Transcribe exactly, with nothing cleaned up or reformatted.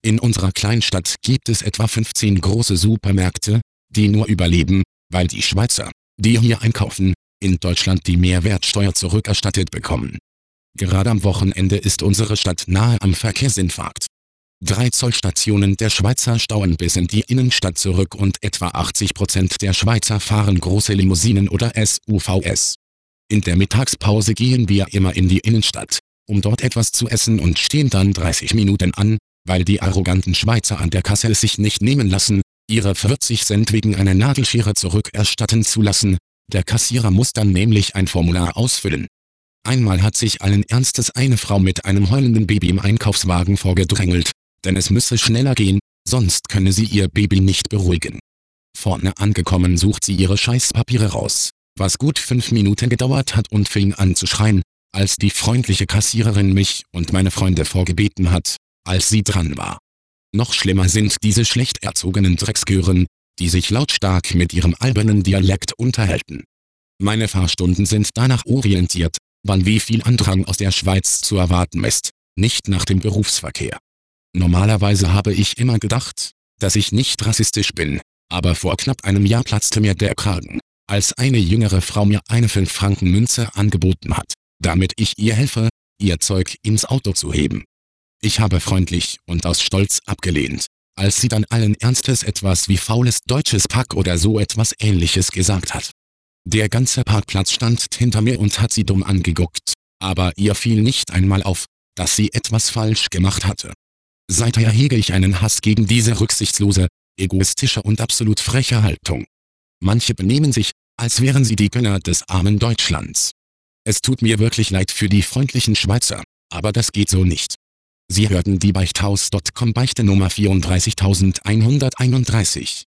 In unserer Kleinstadt gibt es etwa fünfzehn große Supermärkte, die nur überleben, weil die Schweizer, die hier einkaufen, in Deutschland die Mehrwertsteuer zurückerstattet bekommen. Gerade am Wochenende ist unsere Stadt nahe am Verkehrsinfarkt. Drei Zollstationen der Schweizer stauen bis in die Innenstadt zurück und etwa achtzig Prozent der Schweizer fahren große Limousinen oder S U Vs. In der Mittagspause gehen wir immer in die Innenstadt, um dort etwas zu essen und stehen dann dreißig Minuten an, weil die arroganten Schweizer an der Kasse es sich nicht nehmen lassen, ihre vierzig Cent wegen einer Nagelschere zurückerstatten zu lassen. Der Kassierer muss dann nämlich ein Formular ausfüllen. Einmal hat sich allen Ernstes eine Frau mit einem heulenden Baby im Einkaufswagen vorgedrängelt, denn es müsse schneller gehen, sonst könne sie ihr Baby nicht beruhigen. Vorne angekommen sucht sie ihre Scheißpapiere raus, was gut fünf Minuten gedauert hat, und fing an zu schreien, als die freundliche Kassiererin mich und meine Freunde vorgebeten hat, als sie dran war. Noch schlimmer sind diese schlecht erzogenen Drecksgören, die sich lautstark mit ihrem albernen Dialekt unterhalten. Meine Fahrstunden sind danach orientiert, wann wie viel Andrang aus der Schweiz zu erwarten ist, nicht nach dem Berufsverkehr. Normalerweise habe ich immer gedacht, dass ich nicht rassistisch bin, aber vor knapp einem Jahr platzte mir der Kragen, als eine jüngere Frau mir eine fünf Franken Münze angeboten hat, damit ich ihr helfe, ihr Zeug ins Auto zu heben. Ich habe freundlich und aus Stolz abgelehnt, als sie dann allen Ernstes etwas wie faules deutsches Pack oder so etwas Ähnliches gesagt hat. Der ganze Parkplatz stand hinter mir und hat sie dumm angeguckt, aber ihr fiel nicht einmal auf, dass sie etwas falsch gemacht hatte. Seither hege ich einen Hass gegen diese rücksichtslose, egoistische und absolut freche Haltung. Manche benehmen sich, als wären sie die Gönner des armen Deutschlands. Es tut mir wirklich leid für die freundlichen Schweizer, aber das geht so nicht. Sie hörten die Beichthaus Punkt com Beichte Nummer vierunddreißigtausendeinhunderteinunddreißig.